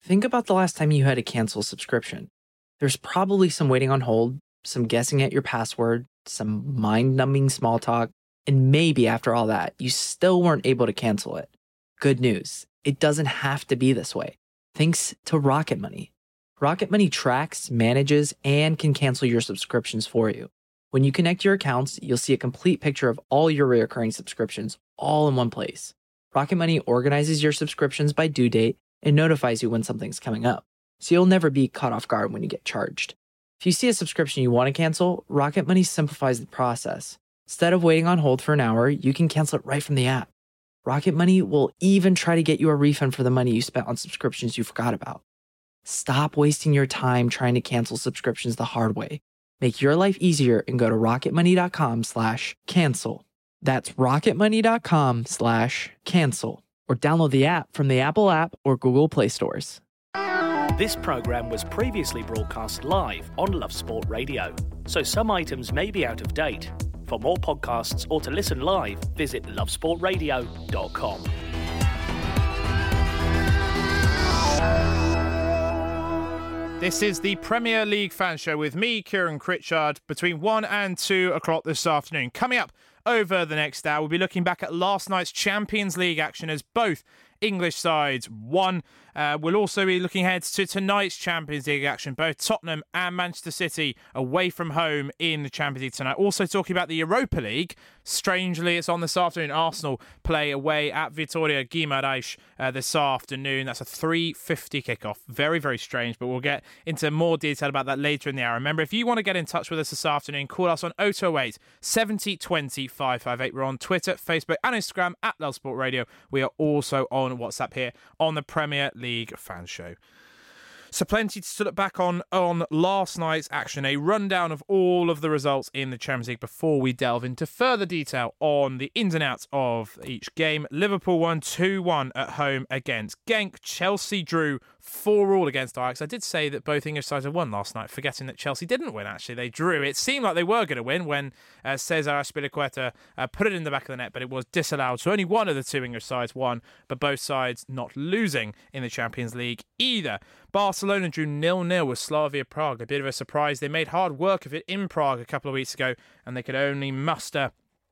Think about the last time you had to cancel a subscription. There's probably some waiting on hold, some guessing at your password, some mind numbing small talk, and maybe after all that, you still weren't able to cancel it. Good news, it doesn't have to be this way. Thanks to Rocket Money. Rocket Money tracks, manages, and can cancel your subscriptions for you. When you connect your accounts, you'll see a complete picture of all your recurring subscriptions all in one place. Rocket Money organizes your subscriptions by due date and notifies you when something's coming up, so you'll never be caught off guard when you get charged. If you see a subscription you want to cancel, Rocket Money simplifies the process. Instead of waiting on hold for an hour, you can cancel it right from the app. Rocket Money will even try to get you a refund for the money you spent on subscriptions you forgot about. Stop wasting your time trying to cancel subscriptions the hard way. Make your life easier and go to rocketmoney.com/cancel. That's rocketmoney.com/cancel. Or download the app from the Apple app or Google Play stores. This program was previously broadcast live on Love Sport Radio, so some items may be out of date. For more podcasts or to listen live, visit lovesportradio.com. This is the Premier League Fan Show with me, Kieran Critchard, between 1 and 2 o'clock this afternoon. Coming up over the next hour, we'll be looking back at last night's Champions League action as both English sides won. We'll also be looking ahead to tonight's Champions League action. Both Tottenham and Manchester City away from home in the Champions League tonight. Also talking about the Europa League. Strangely, it's on this afternoon. Arsenal play away at Vitória Guimarães this afternoon. That's a 3:50 kickoff. Very, very strange, but we'll get into more detail about that later in the hour. Remember, if you want to get in touch with us this afternoon, call us on 0208 70 20 558. We're on Twitter, Facebook and Instagram at Love Sport Radio. We are also on WhatsApp here on the Premier League Fan Show. So plenty to look back on last night's action, a rundown of all of the results in the Champions League before we delve into further detail on the ins and outs of each game. Liverpool won 2-1 at home against Genk. Chelsea drew 4-4 against Ajax. I did say that both English sides had won last night, forgetting that Chelsea didn't win, actually. They drew. It seemed like they were going to win when Cesar Azpilicueta put it in the back of the net, but it was disallowed. So only one of the two English sides won, but both sides not losing in the Champions League either. Barcelona drew 0-0 with Slavia Prague. A bit of a surprise. They made hard work of it in Prague a couple of weeks ago, and they could only muster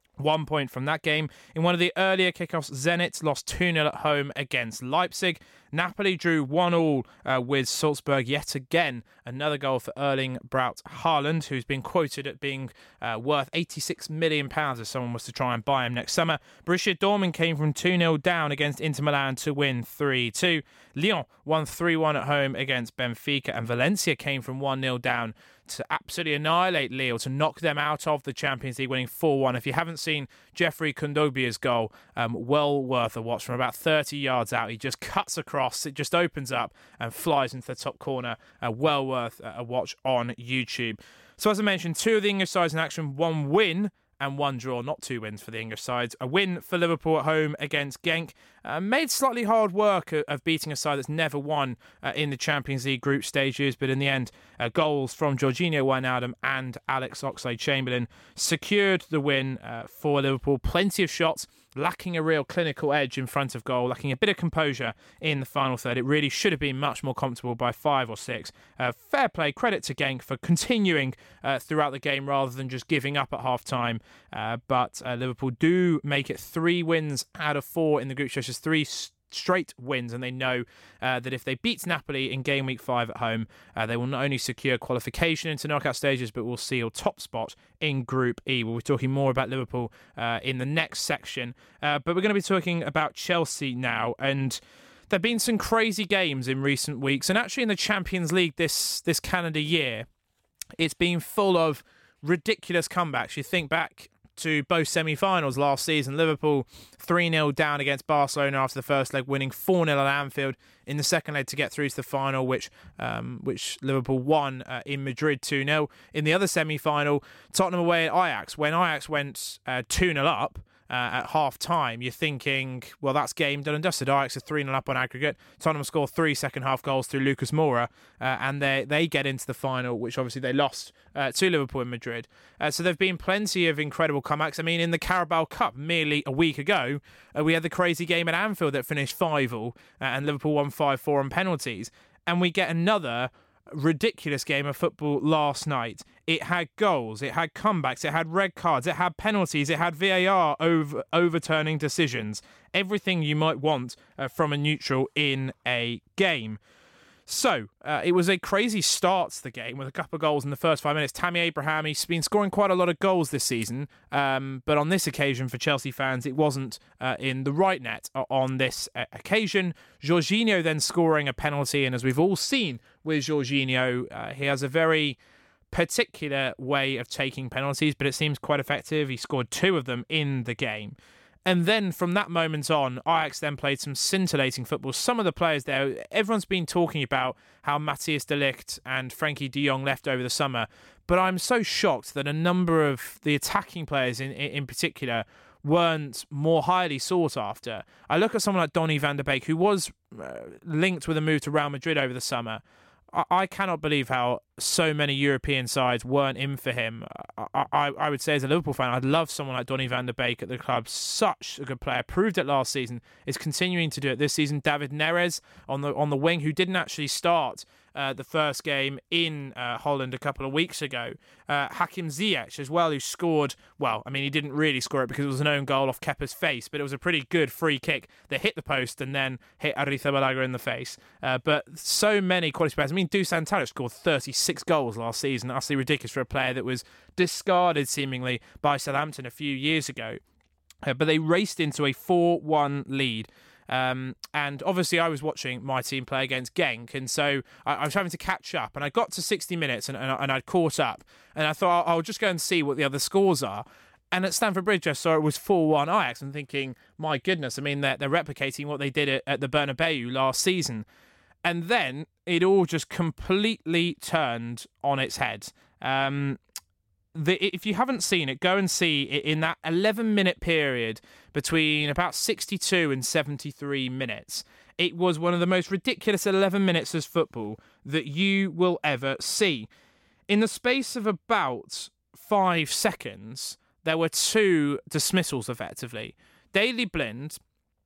1 point from that game. In one of the earlier kickoffs, Zenit lost 2-0 at home against Leipzig. Napoli drew 1-1 with Salzburg yet again. Another goal for Erling Braut Haaland, who's been quoted at being worth £86 million if someone was to try and buy him next summer. Borussia Dortmund came from 2-0 down against Inter Milan to win 3-2. Lyon won 3-1 at home against Benfica, and Valencia came from 1-0 down to absolutely annihilate Lille, to knock them out of the Champions League, winning 4-1. If you haven't seen Jeffrey Kondogbia's goal, well worth a watch. From about 30 yards out, he just cuts across, it just opens up and flies into the top corner. Well worth a watch on YouTube. So as I mentioned, two of the English sides in action, one win and one draw, not two wins for the English sides. A win for Liverpool at home against Genk. Made slightly hard work of beating a side that's never won in the Champions League group stages, but in the end, goals from Jorginho Wijnaldum and Alex Oxlade-Chamberlain secured the win for Liverpool. Plenty of shots, lacking a real clinical edge in front of goal, lacking a bit of composure in the final third. It really should have been much more comfortable by 5 or 6. Fair play, credit to Genk for continuing throughout the game rather than just giving up at half-time. But Liverpool do make it 3 wins out of 4 in the group stage, 3 straight wins, and they know that if they beat Napoli in game week 5 at home, they will not only secure qualification into knockout stages, but will seal top spot in Group E. We'll be talking more about Liverpool in the next section, but we're going to be talking about Chelsea now, and there have been some crazy games in recent weeks, and actually in the Champions League this calendar year, it's been full of ridiculous comebacks. You think back to both semi-finals last season. Liverpool 3-0 down against Barcelona after the first leg, winning 4-0 at Anfield in the second leg to get through to the final, which Liverpool won in Madrid 2-0. In the other semi-final, Tottenham away at Ajax, when Ajax went 2-0 up, at half-time, you're thinking, well, that's game done and dusted. Ajax are 3-0 up on aggregate. Tottenham score 3 second-half goals through Lucas Moura, and they get into the final, which obviously they lost to Liverpool in Madrid. So there have been plenty of incredible comebacks. I mean, in the Carabao Cup, merely a week ago, we had the crazy game at Anfield that finished 5-5, and Liverpool won 5-4 on penalties. And we get another ridiculous game of football last night. It had goals, it had comebacks, it had red cards, it had penalties, it had VAR overturning decisions. Everything you might want from a neutral in a game. So, it was a crazy start to the game with a couple of goals in the first 5 minutes. Tammy Abraham, he's been scoring quite a lot of goals this season, but on this occasion for Chelsea fans, it wasn't in the right net on this occasion. Jorginho then scoring a penalty, and as we've all seen with Jorginho, he has a very particular way of taking penalties, but it seems quite effective. He scored 2 of them in the game. And then from that moment on, Ajax then played some scintillating football. Some of the players there, everyone's been talking about how Matthias de Ligt and Frenkie de Jong left over the summer. But I'm so shocked that a number of the attacking players in particular weren't more highly sought after. I look at someone like Donny van der Beek, who was linked with a move to Real Madrid over the summer. I cannot believe how so many European sides weren't in for him. I would say as a Liverpool fan, I'd love someone like Donny van der Beek at the club. Such a good player. Proved it last season. Is continuing to do it this season. David Neres on the wing, who didn't actually start the first game in Holland a couple of weeks ago. Hakim Ziyech as well, who scored, well, I mean, he didn't really score it because it was an own goal off Kepa's face, but it was a pretty good free kick that hit the post and then hit Arrizabalaga in the face. But so many quality players. I mean, Dusan Tadic scored 36 goals last season. Absolutely ridiculous for a player that was discarded seemingly by Southampton a few years ago. But they raced into a 4-1 lead. And obviously I was watching my team play against Genk, and so I was having to catch up, and I got to 60 minutes and I'd caught up, and I thought I'll just go and see what the other scores are. And at Stamford Bridge I saw it was 4-1 Ajax. I'm thinking, my goodness, I mean, they're replicating what they did at the Bernabeu last season. And then it all just completely turned on its head. If you haven't seen it, go and see it in that 11-minute period between about 62 and 73 minutes. It was one of the most ridiculous 11 minutes of football that you will ever see. In the space of about 5 seconds, there were 2 dismissals, effectively. Daley Blind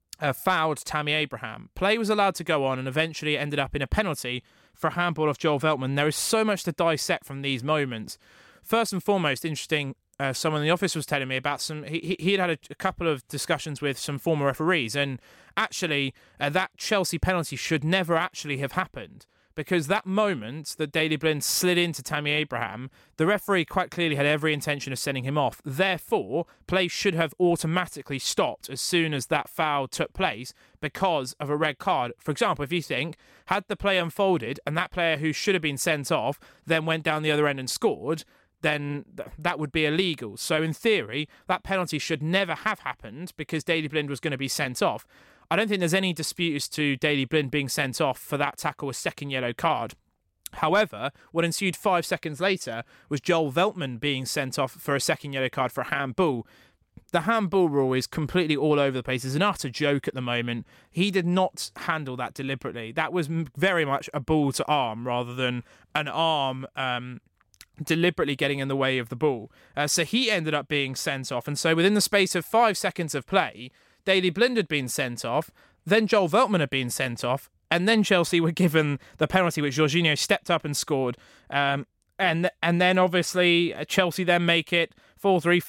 fouled Tammy Abraham. Play was allowed to go on and eventually ended up in a penalty for a handball off Joel Veltman. There is so much to dissect from these moments. First and foremost, interesting, someone in the office was telling me about he had a couple of discussions with some former referees, and actually that Chelsea penalty should never actually have happened, because that moment that Daley Blind slid into Tammy Abraham, the referee quite clearly had every intention of sending him off. Therefore, play should have automatically stopped as soon as that foul took place because of a red card. For example, if you think, had the play unfolded and that player who should have been sent off then went down the other end and scored, then that would be illegal. So in theory, that penalty should never have happened because Daley Blind was going to be sent off. I don't think there's any dispute as to Daley Blind being sent off for that tackle, a second yellow card. However, what ensued 5 seconds later was Joel Veltman being sent off for a second yellow card for a handball. The handball rule is completely all over the place. It's an utter joke at the moment. He did not handle that deliberately. That was very much a ball to arm rather than an arm deliberately getting in the way of the ball. So he ended up being sent off. And so within the space of 5 seconds of play, Daley Blind had been sent off, then Joel Veltman had been sent off, and then Chelsea were given the penalty, which Jorginho stepped up and scored. And then obviously Chelsea then make it 4-3,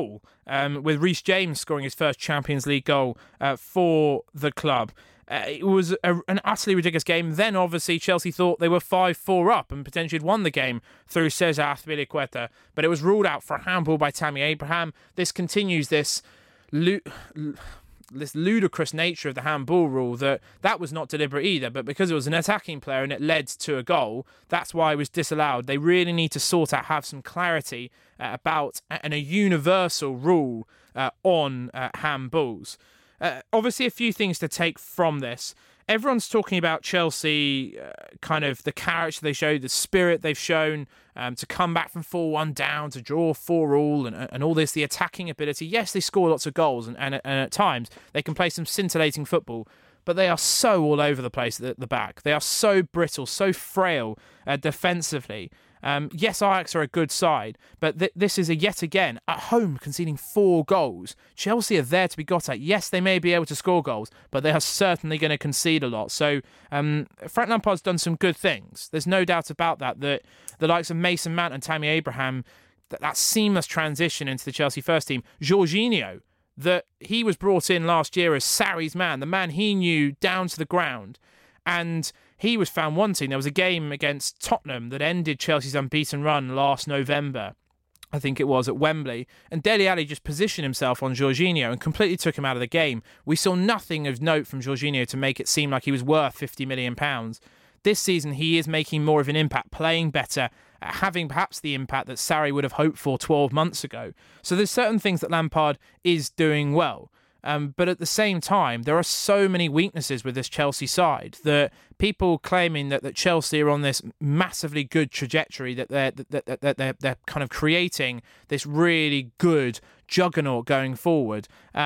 4-all, with Reece James scoring his first Champions League goal for the club. It was an utterly ridiculous game. Then obviously Chelsea thought they were 5-4 up and potentially had won the game through Cesar Azpilicueta, but it was ruled out for a handball by Tammy Abraham. This continues this ludicrous nature of the handball rule that was not deliberate either, but because it was an attacking player and it led to a goal, that's why it was disallowed. They really need to sort out, have some clarity about and a universal rule on handballs. Obviously, a few things to take from this. everyone's talking about Chelsea, kind of the character they showed, the spirit they've shown, to come back from 4-1 down, to draw 4-4 and all this, the attacking ability. Yes, they score lots of goals and at times they can play some scintillating football, but they are so all over the place at the back. They are so brittle, so frail defensively. Yes, Ajax are a good side, but this is yet again at home conceding 4 goals. Chelsea are there to be got at. Yes, they may be able to score goals, but they are certainly going to concede a lot. So Frank Lampard's done some good things. There's no doubt about that. That the likes of Mason Mount and Tammy Abraham, that seamless transition into the Chelsea first team. Jorginho, that he was brought in last year as Sarri's man, the man he knew down to the ground, and he was found wanting. There was a game against Tottenham that ended Chelsea's unbeaten run last November, I think it was, at Wembley. And Dele Alli just positioned himself on Jorginho and completely took him out of the game. We saw nothing of note from Jorginho to make it seem like he was worth £50 million. This season, he is making more of an impact, playing better, having perhaps the impact that Sarri would have hoped for 12 months ago. So there's certain things that Lampard is doing well. But at the same time, there are so many weaknesses with this Chelsea side that people claiming that Chelsea are on this massively good trajectory, that they're kind of creating this really good juggernaut going forward,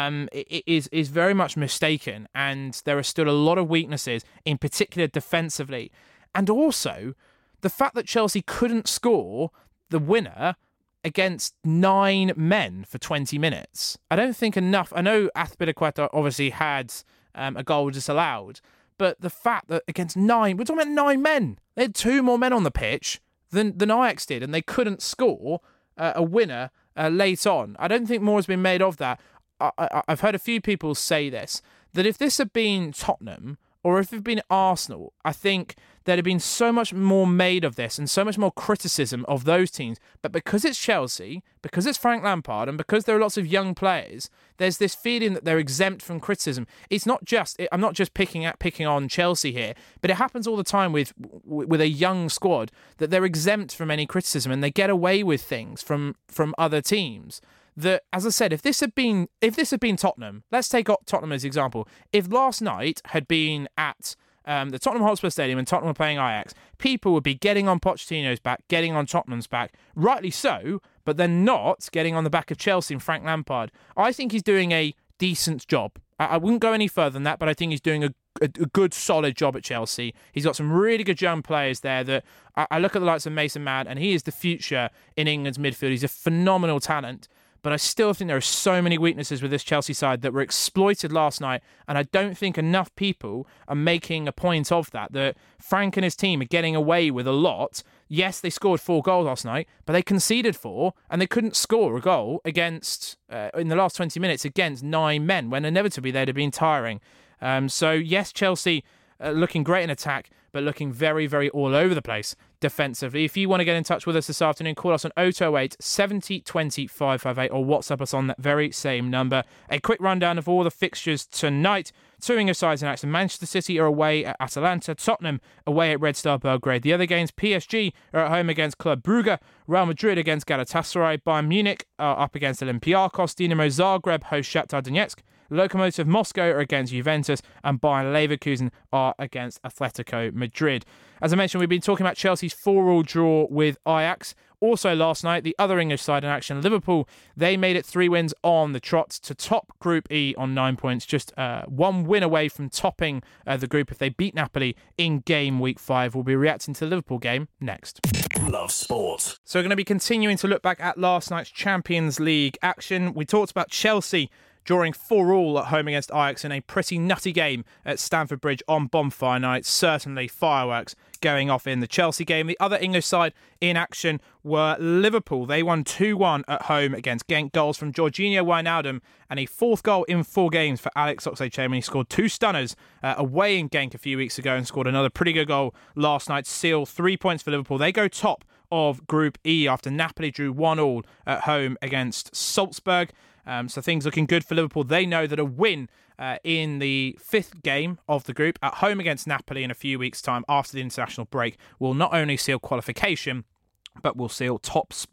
is very much mistaken. And there are still a lot of weaknesses, in particular defensively. And also, the fact that Chelsea couldn't score the winner against 9 men for 20 minutes. I don't think enough. I know Azpilicueta obviously had a goal disallowed, but the fact that against 9, we're talking about 9 men. They had 2 more men on the pitch than Ajax did, and they couldn't score a winner late on. I don't think more has been made of that. I've heard a few people say this, that if this had been Tottenham or if it had been Arsenal, I think there'd have been so much more made of this and so much more criticism of those teams. But because it's Chelsea, because it's Frank Lampard, and because there are lots of young players, there's this feeling that they're exempt from criticism. It's not just, I'm not just picking on Chelsea here, but it happens all the time with a young squad, that they're exempt from any criticism and they get away with things from other teams. That, as I said, if this had been Tottenham, let's take Tottenham as an example. If last night had been at the Tottenham Hotspur Stadium and Tottenham were playing Ajax, people would be getting on Pochettino's back, getting on Tottenham's back, rightly so, but they're not getting on the back of Chelsea and Frank Lampard. I think he's doing a decent job. I wouldn't go any further than that, but I think he's doing a good, solid job at Chelsea. He's got some really good young players there that I look at the likes of Mason Mount, and he is the future in England's midfield. He's a phenomenal talent. But I still think there are so many weaknesses with this Chelsea side that were exploited last night, and I don't think enough people are making a point of that Frank and his team are getting away with a lot. Yes, they scored 4 goals last night, but they conceded 4, and they couldn't score a goal against in the last 20 minutes against 9 men, when inevitably they'd have been tiring. So yes, Chelsea looking great in attack, but looking very, very all over the place defensively. If you want to get in touch with us this afternoon, call us on 0208 70 20 558 or WhatsApp us on that very same number. A quick rundown of all the fixtures tonight. 2 English sides in action. Manchester City are away at Atalanta. Tottenham away at Red Star Belgrade. The other games, PSG are at home against Club Brugge. Real Madrid against Galatasaray. Bayern Munich are up against Olympiacos. Dinamo Zagreb host Shakhtar Donetsk. Lokomotiv Moscow are against Juventus, and Bayern Leverkusen are against Atletico Madrid. As I mentioned, we've been talking about Chelsea's 4-4 draw with Ajax. Also last night, the other English side in action, Liverpool, they made it 3 wins on the trot to top Group E on 9 points, just 1 win away from topping the group if they beat Napoli in game week 5. We'll be reacting to the Liverpool game next. Love Sport. So we're going to be continuing to look back at last night's Champions League action. We talked about Chelsea drawing 4-4 at home against Ajax in a pretty nutty game at Stamford Bridge on Bonfire Night. Certainly fireworks going off in the Chelsea game. The other English side in action were Liverpool. They won 2-1 at home against Genk. Goals from Jorginho Wijnaldum and a 4th goal in 4 games for Alex Oxlade-Chamberlain. He scored 2 stunners away in Genk a few weeks ago and scored another pretty good goal last night to seal 3 points for Liverpool. They go top of Group E after Napoli drew 1-1 at home against Salzburg. So things looking good for Liverpool. They know that a win in the 5th game of the group at home against Napoli in a few weeks' time after the international break will not only seal qualification, but will seal top spot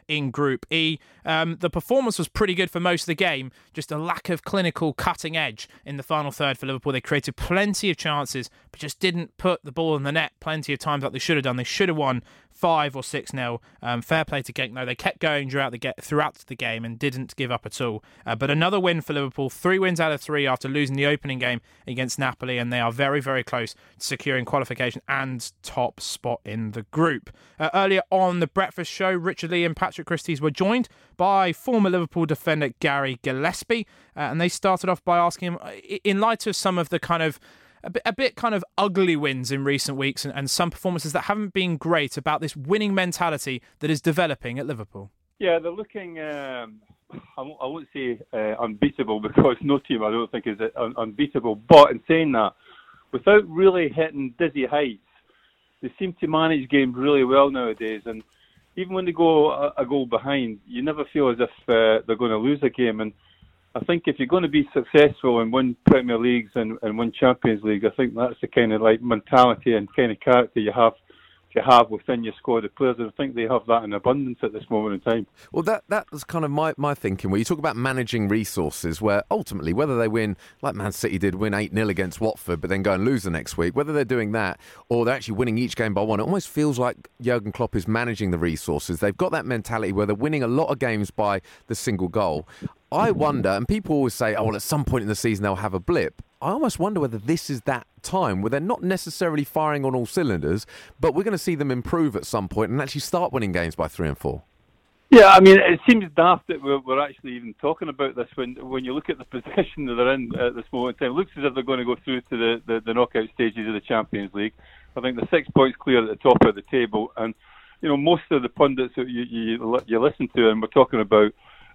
in Group E. The performance was pretty good for most of the game, just a lack of clinical cutting edge in the final third for Liverpool. They created plenty of chances, but just didn't put the ball in the net plenty of times like they should have done. They should have won 5 or 6-0. Fair play to Genk. No, they kept going throughout the game and didn't give up at all. But another win for Liverpool, 3 wins out of 3 after losing the opening game against Napoli, and they are very, very close to securing qualification and top spot in the group. Earlier on the breakfast show, Richard Lee and Patrick Christys were joined by former Liverpool defender Gary Gillespie, and they started off by asking him, in light of some of the kind of a bit kind of ugly wins in recent weeks and some performances that haven't been great, about this winning mentality that is developing at Liverpool. Yeah, they're looking, I won't say unbeatable, because no team I don't think is unbeatable, but in saying that, without really hitting dizzy heights, they seem to manage games really well nowadays, and even when they go a goal behind, you never feel as if they're going to lose a game. And I think if you're going to be successful and win Premier Leagues and win Champions League, I think that's the kind of like mentality and kind of character you have within your squad of players, and I think they have that in abundance at this moment in time. Well, that was kind of my thinking, where you talk about managing resources, where ultimately, whether they win, like Man City did, win 8-0 against Watford, but then go and lose the next week, whether they're doing that or they're actually winning each game by 1, it almost feels like Jurgen Klopp is managing the resources. They've got that mentality where they're winning a lot of games by the single goal. I wonder, and people always say, oh, well, at some point in the season they'll have a blip. I almost wonder whether this is that time where they're not necessarily firing on all cylinders, but we're going to see them improve at some point and actually start winning games by 3 and 4. Yeah, I mean, it seems daft that we're actually even talking about this when you look at the position that they're in at this moment in time. It looks as if they're going to go through to the knockout stages of the Champions League. I think they're 6 points clear at the top of the table, and you know, most of the pundits that you listen to and we're talking about,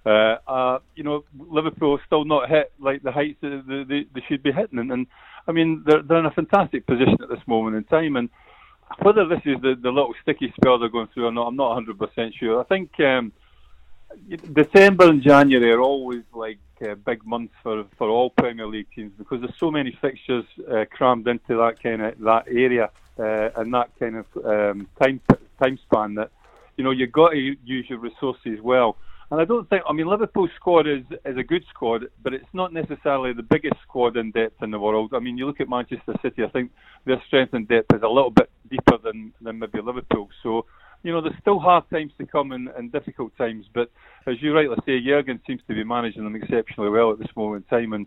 you know, Liverpool still not hit like the heights that they should be hitting, and I mean they're in a fantastic position at this moment in time, and whether this is the little sticky spell they're going through or not, I'm not 100% sure. I think December and January are always like big months for all Premier League teams, because there's so many fixtures crammed into that area and that kind of time span that, you know, you've got to use your resources well. And I don't think, I mean, Liverpool's squad is a good squad, but it's not necessarily the biggest squad in depth in the world. I mean, you look at Manchester City, I think their strength in depth is a little bit deeper than maybe Liverpool. So, you know, there's still hard times to come and difficult times. But as you rightly say, Jurgen seems to be managing them exceptionally well at this moment in time. And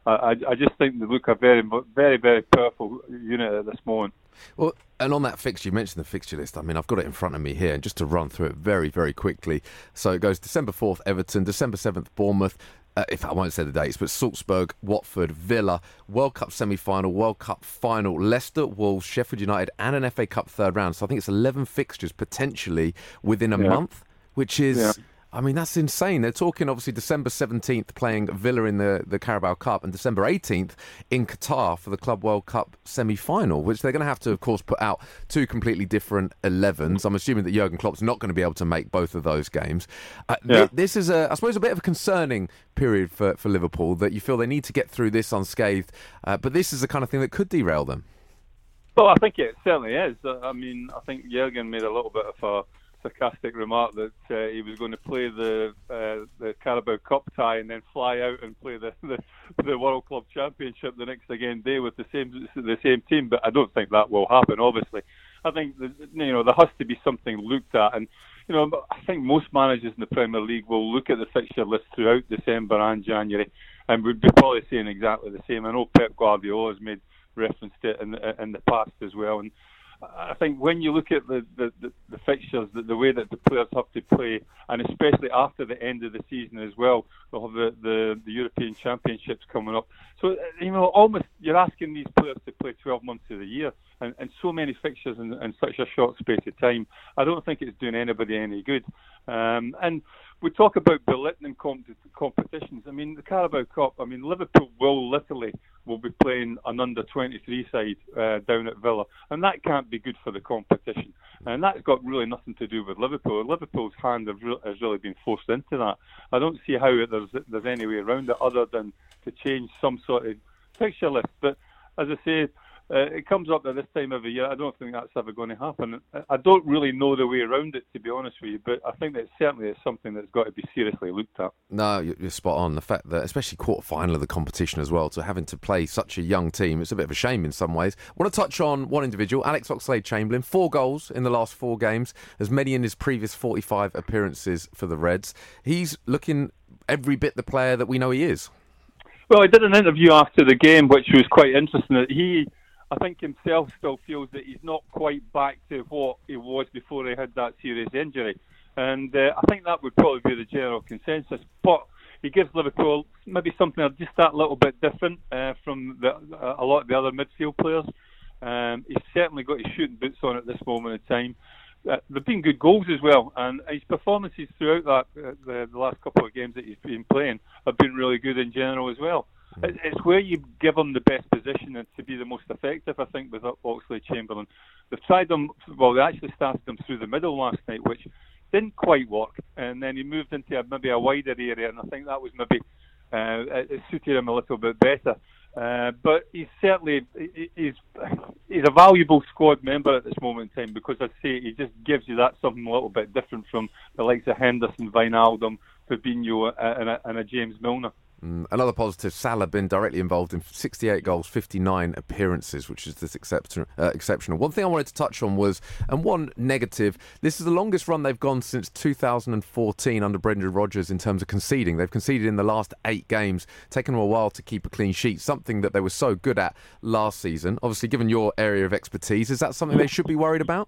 I just think they look a very, very, very powerful unit at this moment. Well, and on that fixture, you mentioned the fixture list. I mean, I've got it in front of me here, and just to run through it very, very quickly. So it goes December 4th, Everton, December 7th, Bournemouth. If I won't say the dates, but Salzburg, Watford, Villa, World Cup semi-final, World Cup final, Leicester, Wolves, Sheffield United, and an FA Cup third round. So I think it's 11 fixtures potentially within a month, which is... Yeah. I mean, that's insane. They're talking, obviously, December 17th playing Villa in the Carabao Cup, and December 18th in Qatar for the Club World Cup semi-final, which they're going to have to, of course, put out 2 completely different 11s. I'm assuming that Jurgen Klopp's not going to be able to make both of those games. This is, I suppose, a bit of a concerning period for Liverpool, that you feel they need to get through this unscathed, but this is the kind of thing that could derail them. Well, I think it certainly is. I mean, I think Jurgen made a little bit of a sarcastic remark that he was going to play the Carabao Cup tie and then fly out and play the World Club Championship the next day with the same team. But I don't think that will happen. Obviously, I think there has to be something looked at, and you know, I think most managers in the Premier League will look at the fixture list throughout December and January, and would be probably saying exactly the same. I know Pep Guardiola has made reference to it in the past as well, and I think when you look at the fixtures, the way that the players have to play, and especially after the end of the season as well, we'll have the European Championships coming up. So, you know, almost you're asking these players to play 12 months of the year, and so many fixtures in such a short space of time. I don't think it's doing anybody any good. And we talk about belittling competitions. I mean, the Carabao Cup, I mean, Liverpool will be playing an under-23 side down at Villa, and that can't be good for the competition. And that's got really nothing to do with Liverpool. Liverpool's hand has really been forced into that. I don't see how there's any way around it other than to change some sort of fixture list. But as I say, it comes up at this time of the year. I don't think that's ever going to happen. I don't really know the way around it, to be honest with you, but I think that certainly is something that's got to be seriously looked at. No, you're spot on. The fact that, especially quarter-final of the competition as well, to having to play such a young team, it's a bit of a shame in some ways. I want to touch on one individual, Alex Oxlade-Chamberlain, 4 goals in the last 4 games, as many in his previous 45 appearances for the Reds. He's looking every bit the player that we know he is. Well, I did an interview after the game, which was quite interesting. I think himself still feels that he's not quite back to what he was before he had that serious injury. And I think that would probably be the general consensus. But he gives Liverpool maybe something just that little bit different from a lot of the other midfield players. He's certainly got his shooting boots on at this moment in time. There've been good goals as well, and his performances throughout the last couple of games that he's been playing have been really good in general as well. It's where you give him the best position and to be the most effective, I think, with Oxlade-Chamberlain. They've tried him, well, they actually started him through the middle last night, which didn't quite work, and then he moved into maybe a wider area, and I think that was maybe, it suited him a little bit better. But he's certainly, he's a valuable squad member at this moment in time, because I say he just gives you that something a little bit different from the likes of Henderson, Wijnaldum, Fabinho, and a James Milner. Another positive, Salah been directly involved in 68 goals, 59 appearances, which is this exceptional. One thing I wanted to touch on was, and one negative, this is the longest run they've gone since 2014 under Brendan Rodgers in terms of conceding. They've conceded in the last 8 games, taken them a while to keep a clean sheet, something that they were so good at last season. Obviously, given your area of expertise, is that something they should be worried about?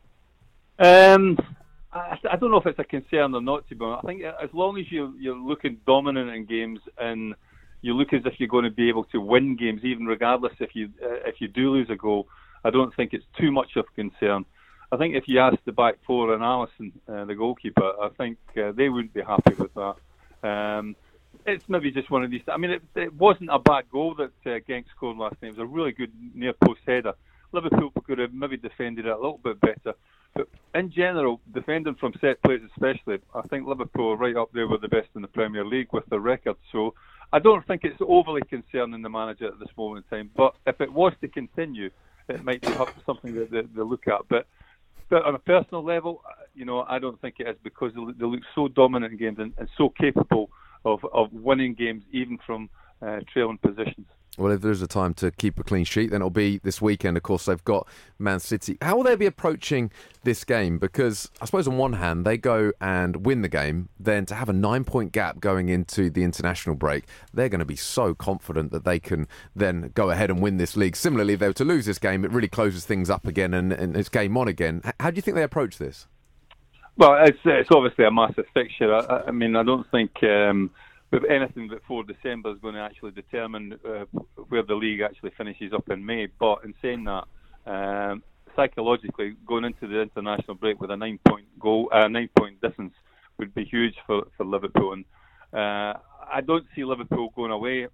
I don't know if it's a concern or not, to be honest. I think as long as you're looking dominant in games and you look as if you're going to be able to win games, even regardless if you do lose a goal, I don't think it's too much of a concern. I think if you ask the back four and Alisson, the goalkeeper, I think they wouldn't be happy with that. It's maybe just one of these. I mean, it wasn't a bad goal that Genk scored last night. It was a really good near post header. Liverpool could have maybe defended it a little bit better. But in general, defending from set plays especially, I think Liverpool are right up there with the best in the Premier League with their record. So I don't think it's overly concerning the manager at this moment in time. But if it was to continue, it might be something that they look at. But on a personal level, I don't think it is, because they look so dominant in games and so capable of winning games even from trailing positions. Well, if there's a time to keep a clean sheet, then it'll be this weekend. Of course, they've got Man City. How will they be approaching this game? Because I suppose on one hand, they go and win the game, then to have a 9-point gap going into the international break, they're going to be so confident that they can then go ahead and win this league. Similarly, if they were to lose this game, it really closes things up again and it's game on again. How do you think they approach this? Well, it's obviously a massive fixture. I mean, I don't think with anything before December is going to actually determine where the league actually finishes up in May. But in saying that, psychologically, going into the international break with a 9-point difference would be huge for Liverpool. And I don't see Liverpool going away.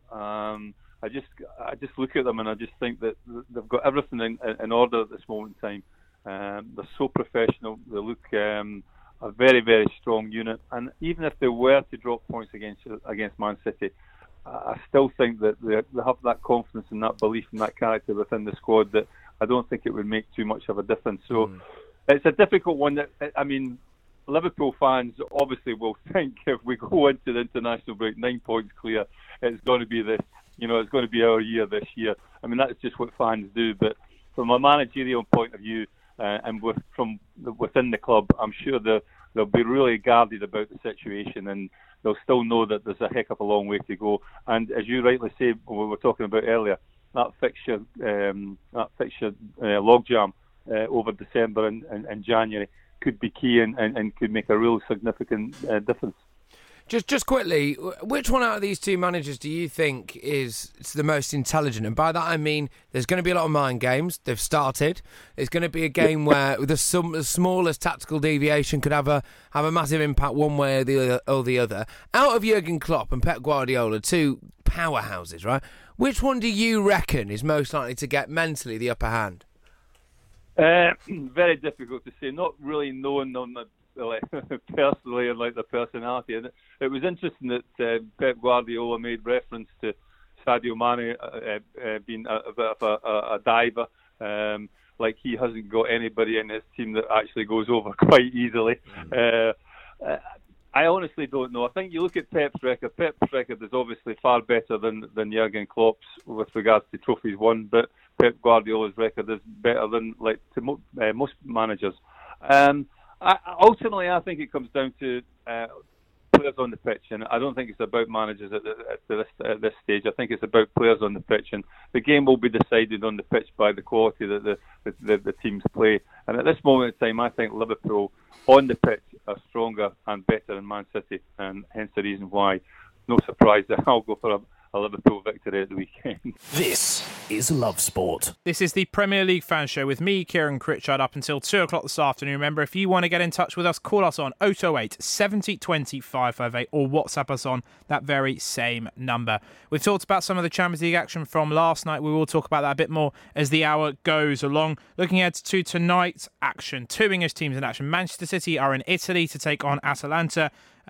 I just look at them and I just think that they've got everything in order at this moment in time. They're so professional. They look a very, very strong unit, and even if they were to drop points against Man City, I still think that they have that confidence and that belief and that character within the squad that I don't think it would make too much of a difference. So it's a difficult one. Liverpool fans obviously will think if we go into the international break 9 points clear, it's going to be this. It's going to be our year this year. I mean, that's just what fans do. But from a managerial point of view, and from within the club, I'm sure they'll be really guarded about the situation, and they'll still know that there's a heck of a long way to go. And as you rightly say, what we were talking about earlier, that fixture logjam over December and January could be key and could make a real significant difference. Just quickly, which one out of these two managers do you think is the most intelligent? And by that I mean there's going to be a lot of mind games. They've started. It's going to be a game where the smallest tactical deviation could have a massive impact one way or the other. Out of Jurgen Klopp and Pep Guardiola, two powerhouses, right? Which one do you reckon is most likely to get mentally the upper hand? Very difficult to say. Not really knowing them personally and the personality. And it was interesting that Pep Guardiola made reference to Sadio Mane being a bit of a diver. Like he hasn't got anybody in his team that actually goes over quite easily. I honestly don't know. I think you look at Pep's record. Pep's record is obviously far better than Jurgen Klopp's with regards to trophies won, but Pep Guardiola's record is better than most managers. Ultimately, I think it comes down to players on the pitch, and I don't think it's about managers at this stage. I think it's about players on the pitch, and the game will be decided on the pitch by the quality that the teams play. And at this moment in time, I think Liverpool on the pitch are stronger and better than Man City, and hence the reason why, no surprise that I'll go for a Liverpool victory at the weekend. This is Love Sport. This is the Premier League Fan Show with me, Kieran Critchard, up until 2 o'clock this afternoon. Remember, if you want to get in touch with us, call us on 08 70 20 558 or WhatsApp us on that very same number. We've talked about some of the Champions League action from last night. We will talk about that a bit more as the hour goes along. Looking ahead to tonight's action, two English teams in action. Manchester City are in Italy to take on Atalanta.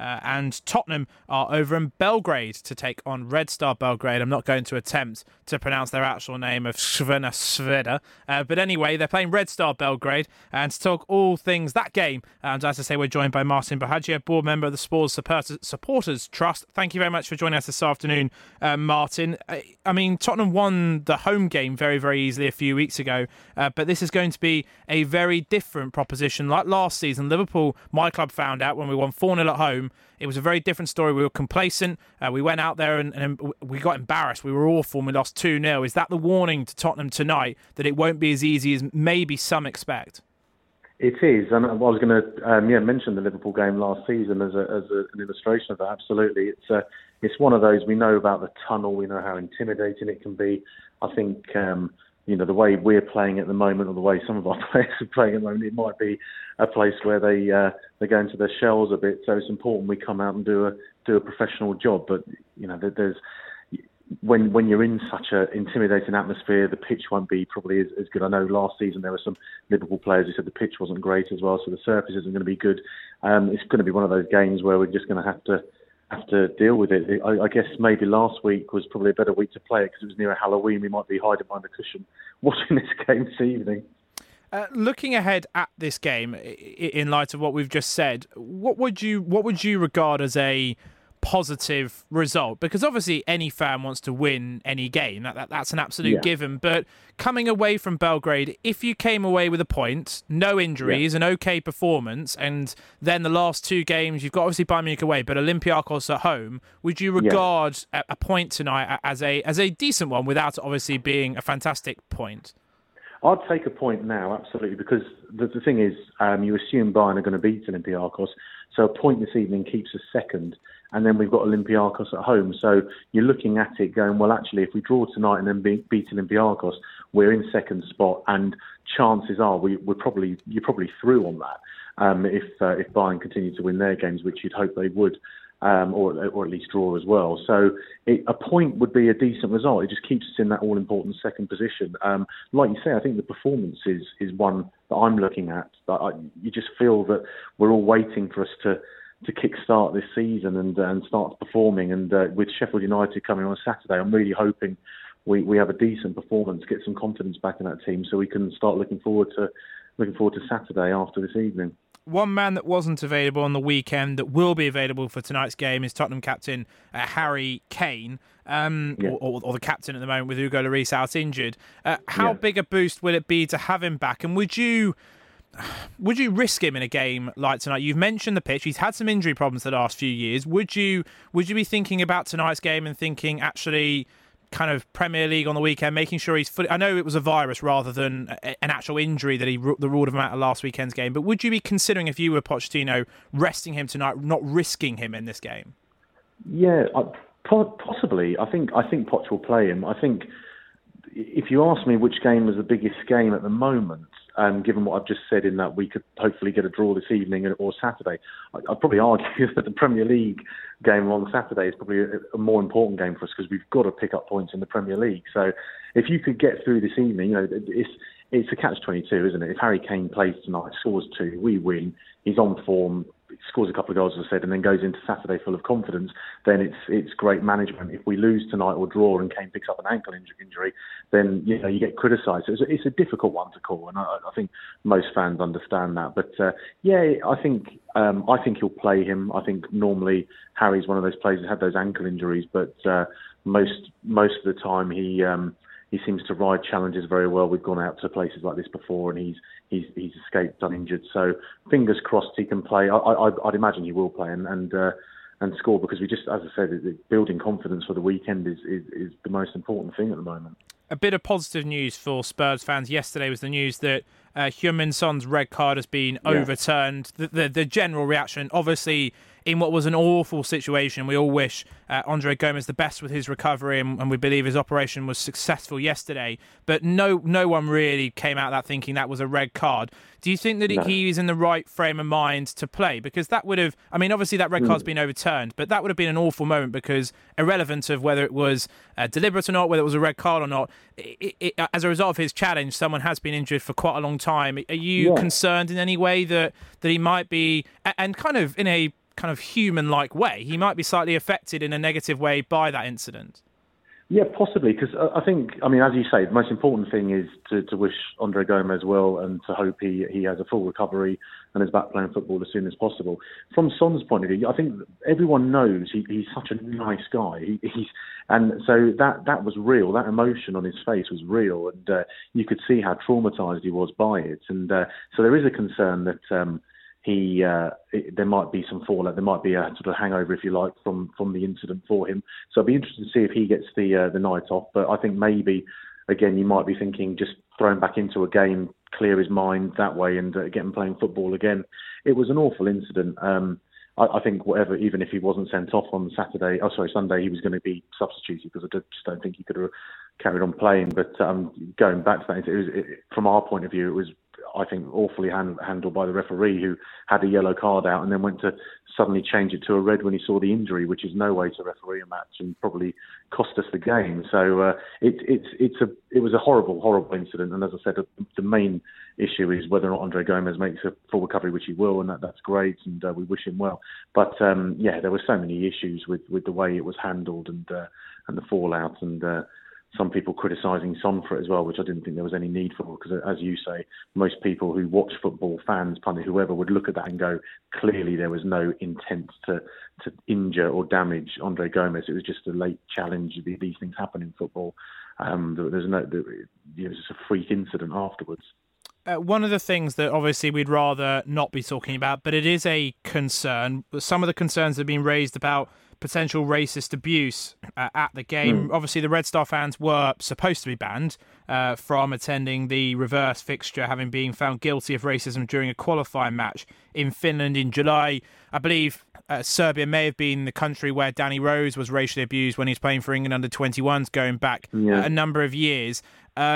And Tottenham are over in Belgrade to take on Red Star Belgrade. I'm not going to attempt to pronounce their actual name of Crvena Zvezda. But anyway, they're playing Red Star Belgrade. And to talk all things that game, and as I say, we're joined by Martin Bahadje, board member of the Spurs Supporters Trust. Thank you very much for joining us this afternoon, Martin. I mean, Tottenham won the home game very, very easily a few weeks ago. But this is going to be a very different proposition. Like last season, Liverpool, my club, found out when we won 4-0 at home. It was a very different story. We were complacent. We went out there and we got embarrassed. We were awful and we lost 2-0. Is that the warning to Tottenham tonight that it won't be as easy as maybe some expect? It is, and I was going to mention the Liverpool game last season as an illustration of that. Absolutely, it's one of those. We know about the tunnel. We know how intimidating it can be. I think the way we're playing at the moment, or the way some of our players are playing at the moment, it might be a place where they go into their shells a bit. So it's important we come out and do a professional job. But there's when you're in such an intimidating atmosphere, the pitch won't be probably as good. I know last season there were some Liverpool players who said the pitch wasn't great as well, so the surface isn't going to be good. It's going to be one of those games where we're just going to have to deal with it. I guess maybe last week was probably a better week to play it because it was near Halloween. We might be hiding behind the cushion watching this game this evening. Looking ahead at this game, in light of what we've just said, what would you regard as a positive result? Because obviously any fan wants to win any game. That's an absolute given. But coming away from Belgrade, if you came away with a point, no injuries, an okay performance, and then the last two games, you've got obviously Bayern Munich away, but Olympiacos at home, would you regard a point tonight as a decent one without it obviously being a fantastic point? I'd take a point now, absolutely, because the thing is, you assume Bayern are going to beat Olympiacos, so a point this evening keeps us second, and then we've got Olympiacos at home. So you're looking at it going, well, actually, if we draw tonight and then beat Olympiacos, we're in second spot, and chances are you're probably through on that if Bayern continue to win their games, which you'd hope they would. Or at least draw as well. So a point would be a decent result. It just keeps us in that all-important second position. Like you say, I think the performance is one that I'm looking at. You just feel that we're all waiting for us to kick-start this season and start performing. And with Sheffield United coming on Saturday, I'm really hoping we have a decent performance, get some confidence back in that team so we can start looking forward to Saturday after this evening. One man that wasn't available on the weekend that will be available for tonight's game is Tottenham captain Harry Kane, or the captain at the moment with Hugo Lloris out injured. How big a boost will it be to have him back? And would you risk him in a game like tonight? You've mentioned the pitch. He's had some injury problems the last few years. Would you be thinking about tonight's game and thinking actually kind of Premier League on the weekend, making sure he's fully... I know it was a virus rather than an actual injury that ruled him out of last weekend's game, but would you be considering, if you were Pochettino, resting him tonight, not risking him in this game? Yeah, possibly. I think Poch will play him. I think if you ask me which game was the biggest game at the moment, given what I've just said in that we could hopefully get a draw this evening or Saturday, I'd probably argue that the Premier League game on Saturday is probably a more important game for us because we've got to pick up points in the Premier League. So if you could get through this evening, it's a catch-22, isn't it? If Harry Kane plays tonight, scores 2, we win, he's on form, scores a couple of goals, as I said, and then goes into Saturday full of confidence, then it's great management. If we lose tonight or draw and Kane picks up an ankle injury, then you get criticised. So it's a difficult one to call, and I think most fans understand that. But I think he'll play him. I think normally Harry's one of those players that had those ankle injuries, but most of the time he seems to ride challenges very well. We've gone out to places like this before, and he's escaped uninjured. So fingers crossed he can play. I'd imagine he will play and score, because we just, as I said, building confidence for the weekend is the most important thing at the moment. A bit of positive news for Spurs fans yesterday was the news that Heung-min Son's red card has been overturned. The general reaction, obviously, in what was an awful situation, we all wish Andre Gomes the best with his recovery, and we believe his operation was successful yesterday. But no one really came out of that thinking that was a red card. Do you think that he is in the right frame of mind to play? Because that would have, obviously that red card's been overturned, but that would have been an awful moment, because irrelevant of whether it was deliberate or not, whether it was a red card or not, as a result of his challenge, someone has been injured for quite a long time. Are you concerned in any way that he might be, and kind of in a kind of human-like way, he might be slightly affected in a negative way by that incident? Yeah, possibly, because I think, as you say, the most important thing is to wish Andre Gomes well and to hope he has a full recovery and is back playing football as soon as possible. From Son's point of view, I think everyone knows he's such a nice guy. And so that was real. That emotion on his face was real, and you could see how traumatised he was by it. And so there is a concern that there might be some fallout. There might be a sort of hangover, if you like, from the incident for him. So I'd be interested to see if he gets the night off. But I think maybe, again, you might be thinking just throw him back into a game, clear his mind that way, and get him playing football again. It was an awful incident. I think even if he wasn't sent off on Sunday, he was going to be substituted, because I just don't think he could have carried on playing. But going back to that, from our point of view, it was, I think, awfully handled by the referee, who had a yellow card out and then went to suddenly change it to a red when he saw the injury, which is no way to referee a match and probably cost us the game. So it was a horrible incident. And as I said, the main issue is whether or not Andre Gomes makes a full recovery, which he will, and that's great, and we wish him well. But there were so many issues with the way it was handled and the fallout, and some people criticising Son for it as well, which I didn't think there was any need for, because, as you say, most people who watch football, fans, pundits, whoever, would look at that and go, clearly there was no intent to injure or damage Andre Gomes. It was just a late challenge. These things happen in football. It was just a freak incident afterwards. One of the things that obviously we'd rather not be talking about, but it is a concern. Some of the concerns have been raised about potential racist abuse at the game. Obviously, the Red Star fans were supposed to be banned from attending the reverse fixture, having been found guilty of racism during a qualifying match in Finland in July. I believe Serbia may have been the country where Danny Rose was racially abused when he was playing for England under 21s, going back a number of years.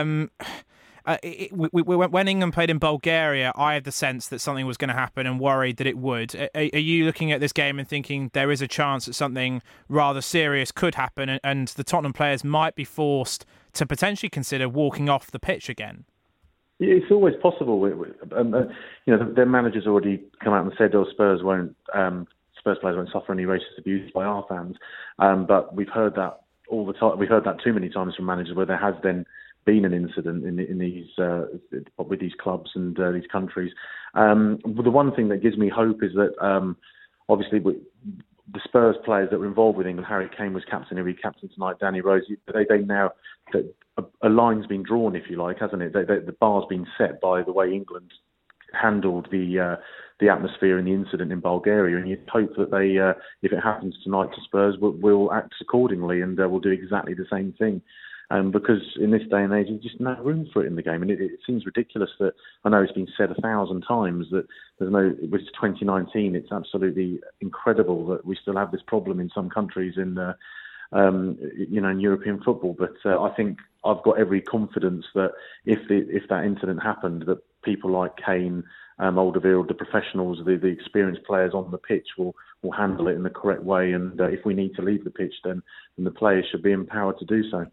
When England played in Bulgaria, I had the sense that something was going to happen and worried that it would. Are you looking at this game and thinking there is a chance that something rather serious could happen, and the Tottenham players might be forced to potentially consider walking off the pitch again? It's always possible. Their manager's already come out and said, Spurs players won't suffer any racist abuse by our fans. But we've heard that all the time. We've heard that too many times from managers, where there has then been an incident in these with these clubs and these countries. The one thing that gives me hope is that obviously the Spurs players that were involved with England, Harry Kane was captain, he'll be captain tonight, Danny Rose, they now, a line's been drawn, if you like, hasn't it? The bar's been set by the way England handled the atmosphere and the incident in Bulgaria, and you'd hope that they, if it happens tonight to Spurs, will act accordingly and will do exactly the same thing. Because in this day and age, there's just no room for it in the game. And it seems ridiculous that, I know it's been said 1,000 times, that it's 2019, it's absolutely incredible that we still have this problem in some countries in European football. But I think I've got every confidence that if that incident happened, that people like Kane, Alderweireld, the professionals, the experienced players on the pitch will handle it in the correct way. And if we need to leave the pitch, then the players should be empowered to do so.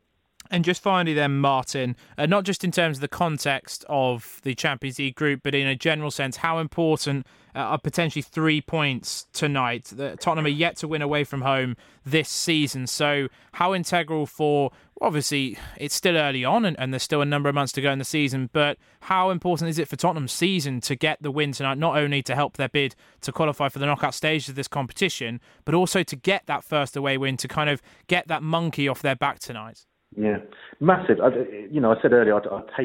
And just finally then, Martin, not just in terms of the context of the Champions League group, but in a general sense, how important are potentially 3 points tonight? Tottenham are yet to win away from home this season. So how integral for, obviously, it's still early on and there's still a number of months to go in the season, but how important is it for Tottenham's season to get the win tonight, not only to help their bid to qualify for the knockout stages of this competition, but also to get that first away win, to kind of get that monkey off their back tonight? Yeah, massive. I said earlier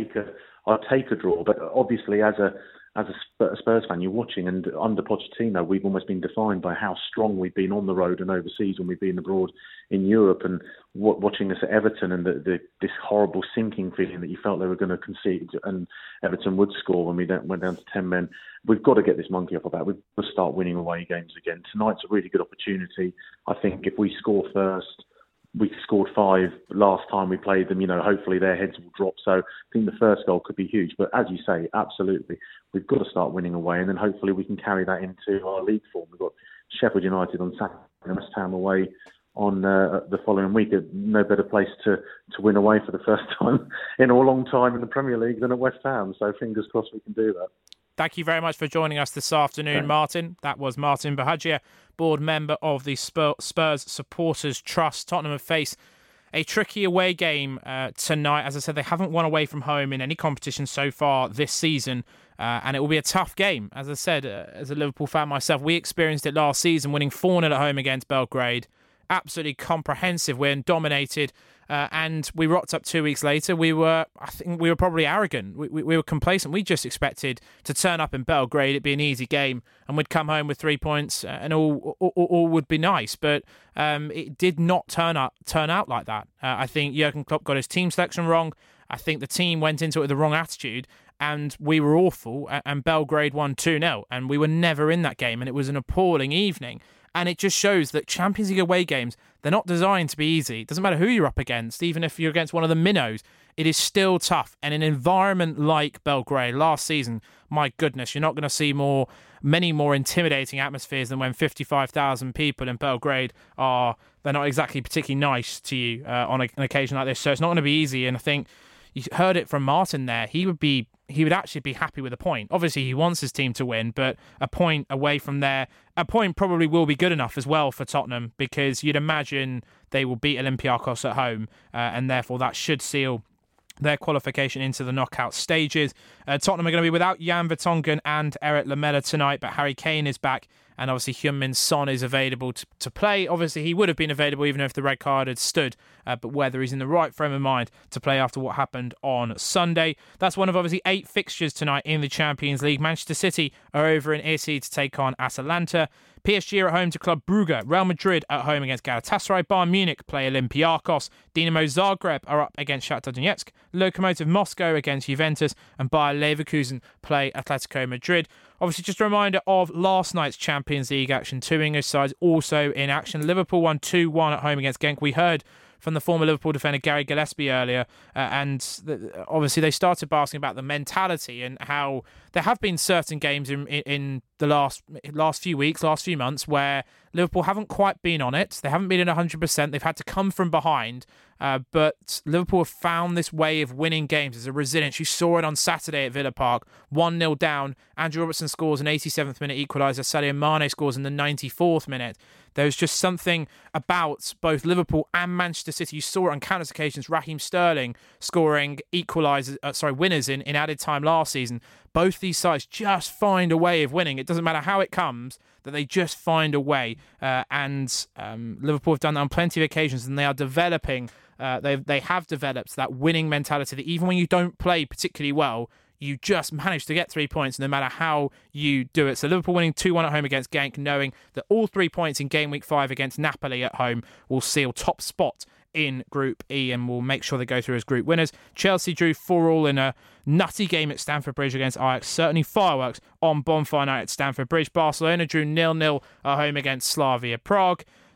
I'd take a draw, but obviously as a Spurs fan, you're watching, and under Pochettino, we've almost been defined by how strong we've been on the road and overseas when we've been abroad in Europe, and watching us at Everton and this horrible sinking feeling that you felt they were going to concede and Everton would score when we went down to 10 men. We've got to get this monkey off our back. We've got to start winning away games again. Tonight's a really good opportunity. I think if we score first, we scored 5 last time we played them. Hopefully their heads will drop. So I think the first goal could be huge. But as you say, absolutely, we've got to start winning away, and then hopefully we can carry that into our league form. We've got Sheffield United on Saturday and West Ham away on the following week. No better place to win away for the first time in a long time in the Premier League than at West Ham. So fingers crossed we can do that. Thank you very much for joining us this afternoon, Martin. That was Martin Bahadjia, board member of the Spurs Supporters Trust. Tottenham have faced a tricky away game tonight. As I said, they haven't won away from home in any competition so far this season, and it will be a tough game. As I said, as a Liverpool fan myself, we experienced it last season, winning 4-0 at home against Belgrade. Absolutely comprehensive win, dominated, and we rocked up 2 weeks later. I think we were probably arrogant. We were complacent. We just expected to turn up in Belgrade, it'd be an easy game, and we'd come home with 3 points, and all would be nice. But it did not turn out like that. I think Jurgen Klopp got his team selection wrong. I think the team went into it with the wrong attitude, and we were awful. And Belgrade won 2-0, and we were never in that game, and it was an appalling evening. And it just shows that Champions League away games, they're not designed to be easy. It doesn't matter who you're up against. Even if you're against one of the minnows, it is still tough. And in an environment like Belgrade last season, my goodness, you're not going to see many more intimidating atmospheres than when 55,000 people in Belgrade they're not exactly particularly nice to you on an occasion like this. So it's not going to be easy. And I think you heard it from Martin there. He would actually be happy with a point. Obviously, he wants his team to win, but a point away from there, a point probably will be good enough as well for Tottenham, because you'd imagine they will beat Olympiacos at home, and therefore that should seal their qualification into the knockout stages. Tottenham are going to be without Jan Vertonghen and Eric Lamela tonight, but Harry Kane is back, and obviously Heung-min Son is available to play. Obviously, he would have been available even if the red card had stood, but whether he's in the right frame of mind to play after what happened on Sunday. That's one of obviously 8 fixtures tonight in the Champions League. Manchester City are over in Italy to take on Atalanta. PSG are at home to Club Brugge. Real Madrid at home against Galatasaray. Bayern Munich play Olympiacos. Dinamo Zagreb are up against Shakhtar Donetsk. Lokomotiv Moscow against Juventus. And Bayer Leverkusen play Atletico Madrid. Obviously, just a reminder of last night's Champions League action. 2 English sides also in action. Liverpool won 2-1 at home against Genk. We heard from the former Liverpool defender Gary Gillespie earlier, obviously they started asking about the mentality and how there have been certain games in the last few weeks, last few months, where Liverpool haven't quite been on it. They haven't been at 100%. They've had to come from behind. But Liverpool have found this way of winning games as a resilience. You saw it on Saturday at Villa Park. 1-0 down. Andrew Robertson scores an 87th minute equaliser. Sadio Mane scores in the 94th minute. There's just something about both Liverpool and Manchester City. You saw it on countless occasions. Raheem Sterling scoring winners in added time last season. Both these sides just find a way of winning. It doesn't matter how it comes, that they just find a way. And Liverpool have done that on plenty of occasions, and they are developing. They have developed that winning mentality that even when you don't play particularly well, you just manage to get 3 points no matter how you do it. So Liverpool winning 2-1 at home against Genk, knowing that all 3 points in game week 5 against Napoli at home will seal top spot in Group E and will make sure they go through as group winners. Chelsea drew 4-4 in a nutty game at Stamford Bridge against Ajax. Certainly fireworks on bonfire night at Stamford Bridge. Barcelona drew 0-0 at home against Slavia Prague.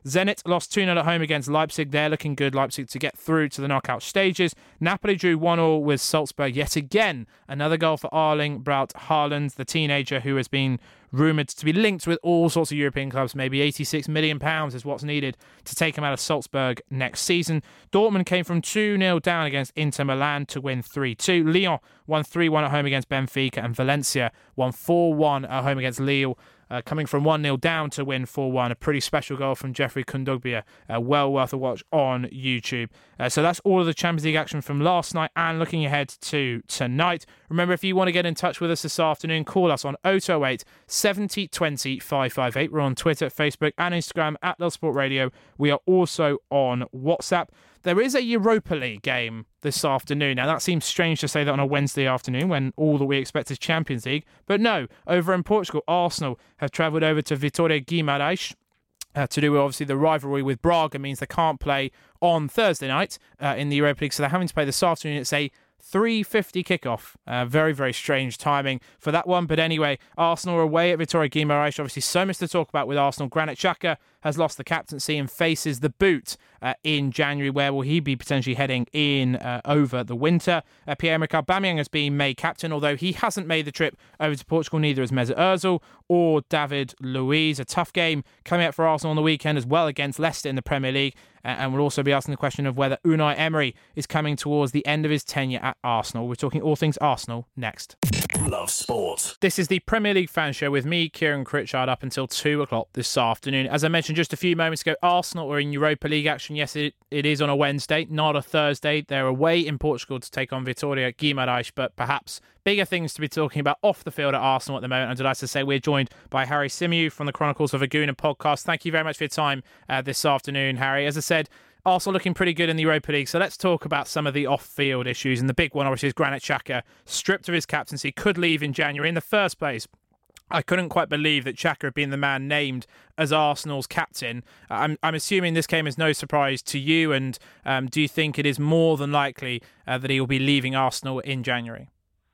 Zenit lost 2-0 at home against Leipzig. They're looking good, Leipzig, to get through to the knockout stages. Napoli drew 1-1 with Salzburg yet again. Another goal for Erling Braut Haaland, the teenager who has been rumoured to be linked with all sorts of European clubs. Maybe £86 million is what's needed to take him out of Salzburg next season. Dortmund came from 2-0 down against Inter Milan to win 3-2. Lyon won 3-1 at home against Benfica, and Valencia won 4-1 at home against Lille. Coming from 1-0 down to win 4-1. A pretty special goal from Jeffrey Kondogbia. Well worth a watch on YouTube. So that's all of the Champions League action from last night, and looking ahead to tonight. Remember, if you want to get in touch with us this afternoon, call us on 0208 70 20 558. We're on Twitter, Facebook and Instagram at Love Sport Radio. We are also on WhatsApp. There is a Europa League game this afternoon. Now, that seems strange to say that on a Wednesday afternoon when all that we expect is Champions League. But no, over in Portugal, Arsenal have travelled over to Vitória Guimarães to do, obviously, the rivalry with Braga means they can't play on Thursday night in the Europa League. So they're having to play this afternoon. It's a 3:50 kickoff. Very, very strange timing for that one. But anyway, Arsenal are away at Vitória Guimarães. Obviously, so much to talk about with Arsenal. Granit Xhaka has lost the captaincy and faces the boot in January. Where will he be potentially heading in over the winter? Pierre-Emerick Aubameyang has been made captain, although he hasn't made the trip over to Portugal. Neither has Mesut Ozil or David Luiz. A tough game coming up for Arsenal on the weekend as well against Leicester in the Premier League. And we'll also be asking the question of whether Unai Emery is coming towards the end of his tenure at Arsenal. We're talking all things Arsenal next. Love Sport. This is the Premier League Fan Show with me, Kieran Critchard, up until 2 o'clock this afternoon. As I mentioned just a few moments ago, Arsenal are in Europa League action. Yes, it is on a Wednesday, not a Thursday. They're away in Portugal to take on Vitória Guimarães, but perhaps bigger things to be talking about off the field at Arsenal at the moment. I'm delighted to say we're joined by Harry Symeou from the Chronicles of a Gooner podcast. Thank you very much for your time this afternoon, Harry. As I said, Arsenal looking pretty good in the Europa League, so let's talk about some of the off-field issues. And the big one, obviously, is Granit Xhaka, stripped of his captaincy, could leave in January. In the first place, I couldn't quite believe that Xhaka had been the man named as Arsenal's captain. I'm assuming this came as no surprise to you, and do you think it is more than likely that he will be leaving Arsenal in January?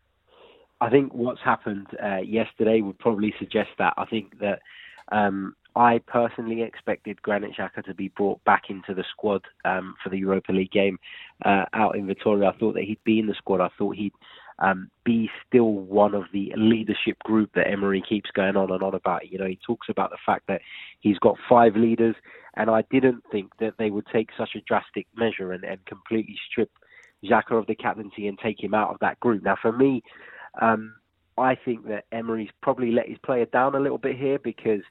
I think what's happened yesterday would probably suggest that. I think that I personally expected Granit Xhaka to be brought back into the squad for the Europa League game out in Vitória. I thought that he'd be in the squad. I thought he'd be still one of the leadership group that Emery keeps going on and on about. You know, he talks about the fact that he's got 5 leaders, and I didn't think that they would take such a drastic measure and completely strip Xhaka of the captaincy and take him out of that group. Now, for me, I think that Emery's probably let his player down a little bit here because,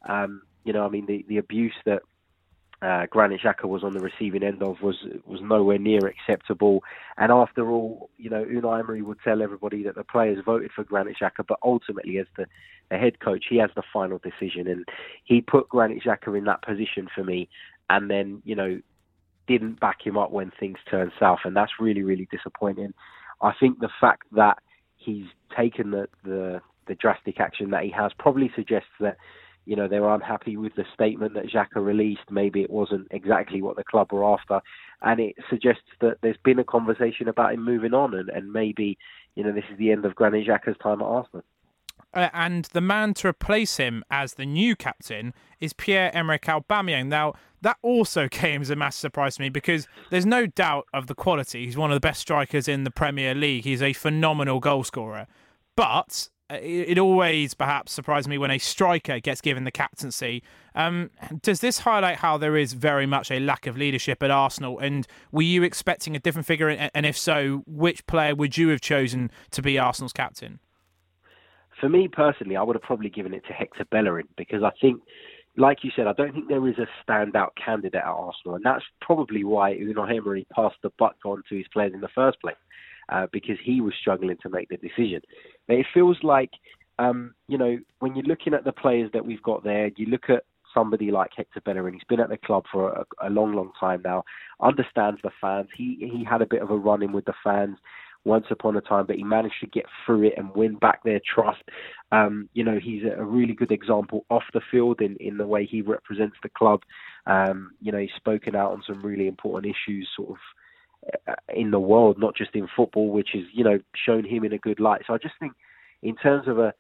the abuse that Granit Xhaka was on the receiving end of was nowhere near acceptable. And after all, Unai Emery would tell everybody that the players voted for Granit Xhaka, but ultimately as the head coach, he has the final decision. And he put Granit Xhaka in that position for me and then, didn't back him up when things turned south. And that's really, really disappointing. I think the fact that he's taken the drastic action that he has probably suggests that, they're unhappy with the statement that Xhaka released. Maybe it wasn't exactly what the club were after. And it suggests that there's been a conversation about him moving on and maybe, this is the end of Granit Xhaka's time at Arsenal. And the man to replace him as the new captain is Pierre-Emerick Aubameyang. Now, that also came as a massive surprise to me because there's no doubt of the quality. He's one of the best strikers in the Premier League. He's a phenomenal goal scorer. But it always perhaps surprises me when a striker gets given the captaincy. Does this highlight how there is very much a lack of leadership at Arsenal? And were you expecting a different figure? And if so, which player would you have chosen to be Arsenal's captain? For me personally, I would have probably given it to Hector Bellerin because I think, like you said, I don't think there is a standout candidate at Arsenal. And that's probably why Unai Emery passed the buck on to his players in the first place. Because he was struggling to make the decision. But it feels like, when you're looking at the players that we've got there, you look at somebody like Hector Bellerin. He's been at the club for a long, long time now, understands the fans. He had a bit of a run-in with the fans once upon a time, but he managed to get through it and win back their trust. He's a really good example off the field in the way he represents the club. He's spoken out on some really important issues sort of in the world, not just in football, which is, shown him in a good light. So I just think in terms of a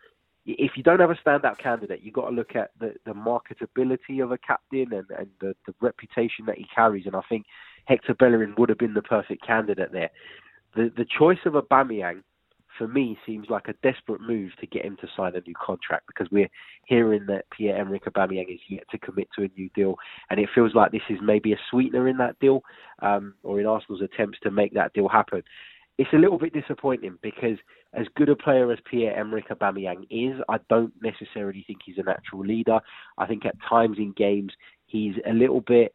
if you don't have a standout candidate, you've got to look at the marketability of a captain and the reputation that he carries. And I think Hector Bellerin would have been the perfect candidate there. The choice of Aubameyang, for me, seems like a desperate move to get him to sign a new contract, because we're hearing that Pierre-Emerick Aubameyang is yet to commit to a new deal, and it feels like this is maybe a sweetener in that deal, or in Arsenal's attempts to make that deal happen. It's a little bit disappointing, because as good a player as Pierre-Emerick Aubameyang is, I don't necessarily think he's a natural leader. I think at times in games he's a little bit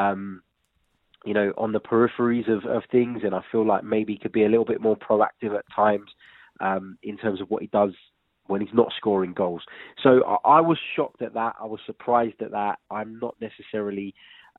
on the peripheries of things, and I feel like maybe he could be a little bit more proactive at times in terms of what he does when he's not scoring goals. So I was shocked at that. I was surprised at that. I'm not necessarily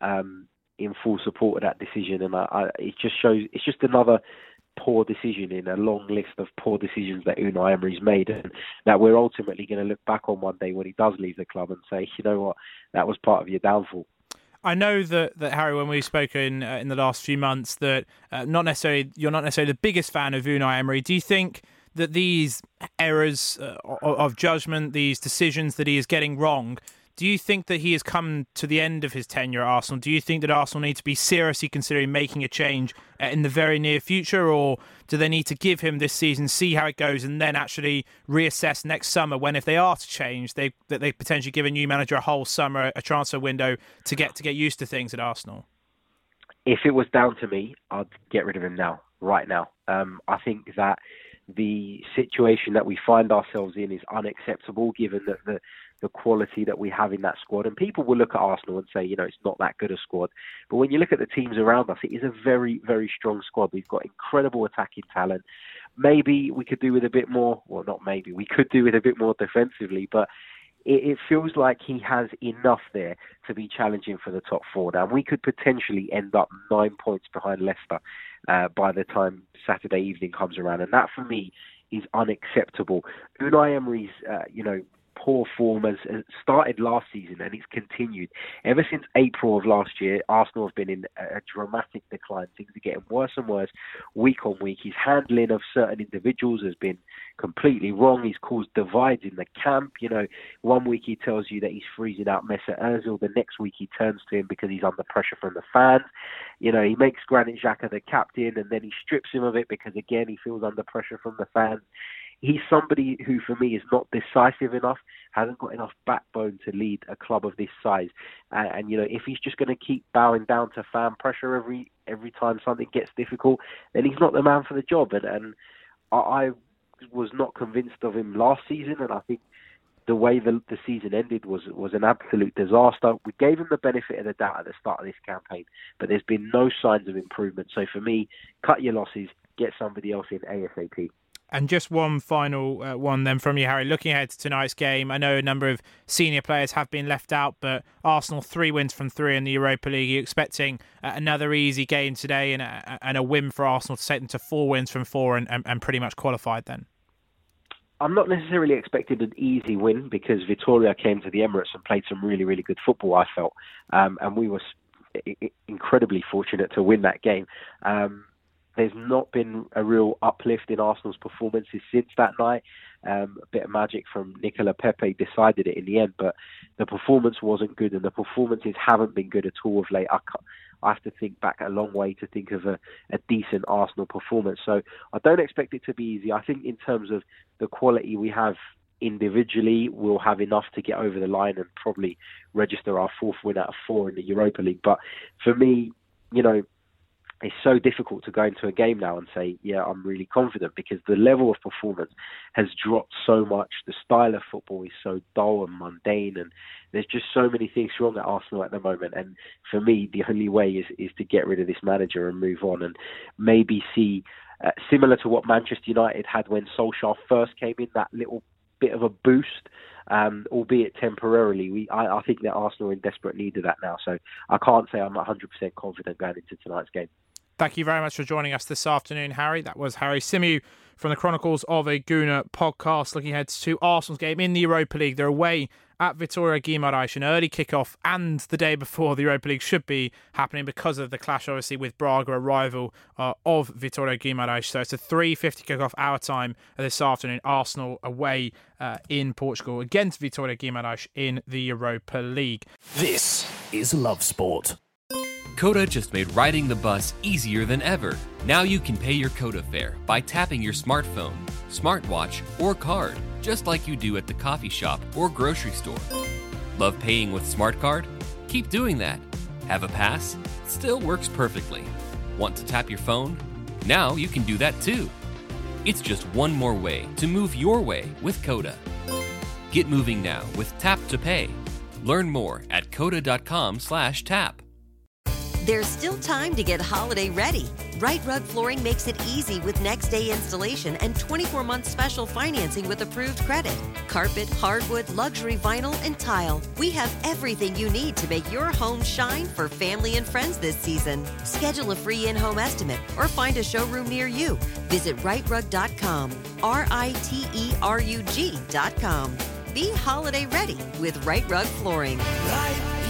in full support of that decision, and it just shows it's just another poor decision in a long list of poor decisions that Unai Emery's made, and that we're ultimately going to look back on one day when he does leave the club and say, you know what, that was part of your downfall. I know that Harry, when we've spoken in the last few months, that you're not necessarily the biggest fan of Unai Emery. Do you think that these errors of judgment, these decisions that he is getting wrong, do you think that he has come to the end of his tenure at Arsenal? Do you think that Arsenal need to be seriously considering making a change in the very near future, or do they need to give him this season, see how it goes, and then actually reassess next summer when, if they are to change, they potentially give a new manager a whole summer, a transfer window to get used to things at Arsenal? If it was down to me, I'd get rid of him now, right now. I think that the situation that we find ourselves in is unacceptable, given that the quality that we have in that squad. And people will look at Arsenal and say, it's not that good a squad. But when you look at the teams around us, it is a very, very strong squad. We've got incredible attacking talent. Maybe we could do with a bit more, well, not maybe, we could do with a bit more defensively, but it feels like he has enough there to be challenging for the top four. Now, we could potentially end up 9 points behind Leicester by the time Saturday evening comes around. And that, for me, is unacceptable. Unai Emery's, poor form has started last season, and it's continued. Ever since April of last year, Arsenal have been in a dramatic decline. Things are getting worse and worse week on week. His handling of certain individuals has been completely wrong. He's caused divides in the camp. One week he tells you that he's freezing out Mesut Ozil. The next week he turns to him because he's under pressure from the fans. He makes Granit Xhaka the captain, and then he strips him of it because, again, he feels under pressure from the fans. He's somebody who, for me, is not decisive enough, hasn't got enough backbone to lead a club of this size. And if he's just going to keep bowing down to fan pressure every time something gets difficult, then he's not the man for the job. And I was not convinced of him last season, and I think the way the season ended was an absolute disaster. We gave him the benefit of the doubt at the start of this campaign, but there's been no signs of improvement. So for me, cut your losses, get somebody else in ASAP. And just one final one then from you, Harry. Looking ahead to tonight's game, I know a number of senior players have been left out, but Arsenal 3 wins from 3 in the Europa League. Are you expecting another easy game today and a win for Arsenal to take them to 4 wins from 4 and pretty much qualified then? I'm not necessarily expecting an easy win, because Vitória came to the Emirates and played some really, really good football, I felt. And we were incredibly fortunate to win that game. There's not been a real uplift in Arsenal's performances since that night. A bit of magic from Nicola Pepe decided it in the end, but the performance wasn't good, and the performances haven't been good at all of late. I have to think back a long way to think of a decent Arsenal performance. So I don't expect it to be easy. I think in terms of the quality we have individually, we'll have enough to get over the line and probably register our 4th win out of 4 in the Europa League. But for me, it's so difficult to go into a game now and say, yeah, I'm really confident, because the level of performance has dropped so much. The style of football is so dull and mundane, and there's just so many things wrong at Arsenal at the moment. And for me, the only way is to get rid of this manager and move on, and maybe see, similar to what Manchester United had when Solskjaer first came in, that little bit of a boost, albeit temporarily. I think that Arsenal are in desperate need of that now. So I can't say I'm 100% confident going into tonight's game. Thank you very much for joining us this afternoon, Harry. That was Harry Symeou from the Chronicles of a Gooner podcast, looking ahead to Arsenal's game in the Europa League. They're away at Vitória Guimarães, an early kickoff, and the day before the Europa League should be happening because of the clash, obviously, with Braga, a rival of Vitória Guimarães. So it's a 3:50 kickoff our time this afternoon. Arsenal away in Portugal against Vitória Guimarães in the Europa League. This is Love Sport. Coda just made riding the bus easier than ever. Now you can pay your Coda fare by tapping your smartphone, smartwatch, or card, just like you do at the coffee shop or grocery store. Love paying with Smart Card? Keep doing that. Have a pass? Still works perfectly. Want to tap your phone? Now you can do that too. It's just one more way to move your way with Coda. Get moving now with Tap to Pay. Learn more at coda.com/tap. There's still time to get holiday ready. Right Rug Flooring makes it easy with next day installation and 24-month special financing with approved credit. Carpet, hardwood, luxury vinyl, and tile. We have everything you need to make your home shine for family and friends this season. Schedule a free in-home estimate or find a showroom near you. Visit rightrug.com, RITERUG.com. Be holiday ready with Right Rug Flooring. Right